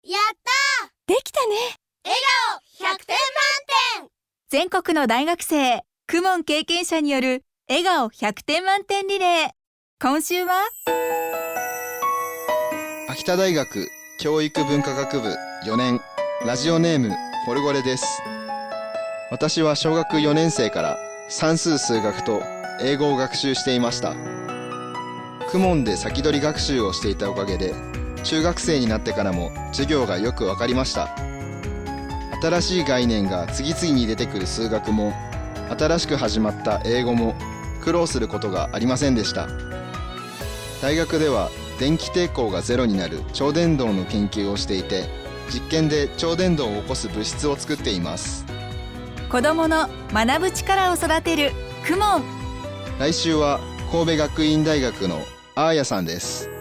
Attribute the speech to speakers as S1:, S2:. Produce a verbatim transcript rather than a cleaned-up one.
S1: やったー、
S2: できたね。
S1: 笑顔ひゃくてん満点。
S2: 全国の大学生、公文経験者による笑顔ひゃくてん満点リレー。今週は
S3: 秋田大学教育文化学部よねん、ラジオネームフォルゴレです。私は小学よねん生から算数数学と英語を学習していました。公文で先取り学習をしていたおかげで、中学生になってからも授業がよくわかりました。新しい概念が次々に出てくる数学も、新しく始まった英語も苦労することがありませんでした。大学では電気抵抗がゼロになる超伝導の研究をしていて、実験で超伝導を起こす物質を作っています。
S2: 子どもの学ぶ力を育てる公文。
S3: 来週は神戸学院大学のアーヤさんです。